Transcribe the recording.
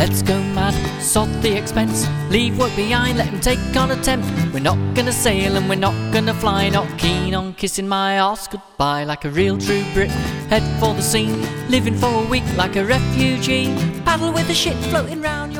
Let's go mad, sod the expense, leave work behind, let him take on a temp. We're not gonna sail and we're not gonna fly, not keen on kissing my arse goodbye. Like a real true Brit, head for the scene, living for a week like a refugee. Paddle with the shit floating round you.